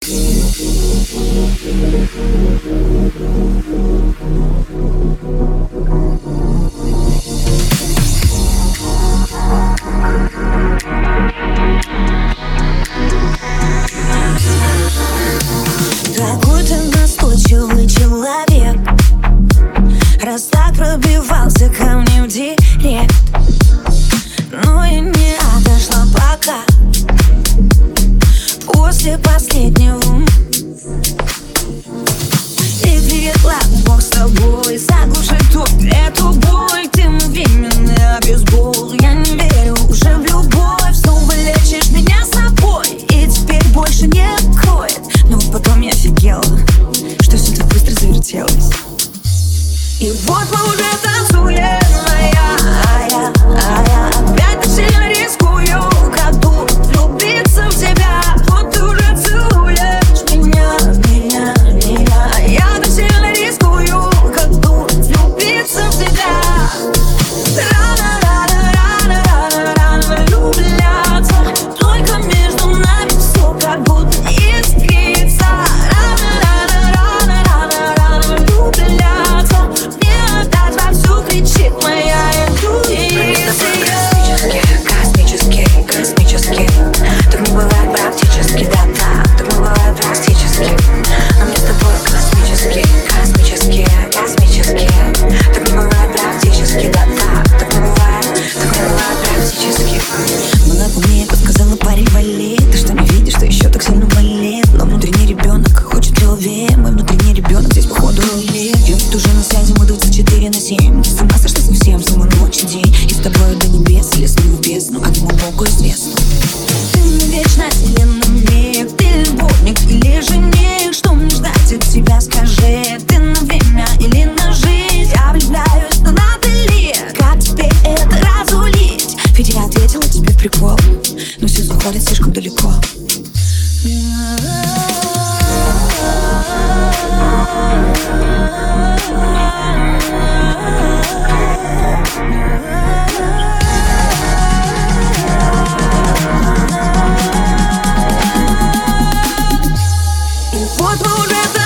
Какой ты настойчивый человек, раз так пробивался ко мне в директ. Но и не отошла пока после последнего. И переклад Бог с тобой заглушит эту боль. Ты мгновенно обезбол. Я не верю уже в любовь. Снова лечишь меня с собой и теперь больше не кроет. Но потом я офигела, что все так быстро завертелось. И вот мы уже танцуем, а я опять так сильно рискую, как будто влюбиться в тебя. Вот ты уже целуешь меня, а я так сильно рискую, как будто влюбиться в тебя. Рано влюбляться, только между нами все как будто искрится. Рано влюбляться, мне опять вовсю кричит моя интуиция. Космический, так не бывает практически, да, так не бывает практически. Но мне с тобой космический, так не бывает практически, да, так не бывает практически. Много мне подсказала парень, вали. Ты что не видишь, что еще так сильно болит? Но внутренний ребенок хочет любви. Мой внутренний ребенок здесь походу рулит. Я ведь уже на связи, мы 24/7. Ты с ума сошла совсем, самую ночь и день. И с тобой до небес, лесну в бездну, одному Богу известно. Ты не вечно вселенным миг, ты любовник или жених? Что мне ждать от тебя, скажи? Ты на время или на жизнь? Я влюбляюсь, но надо ли? Как теперь это разулить? Ведь я ответила тебе в прикол, но все заходит слишком далеко. И вот мы уже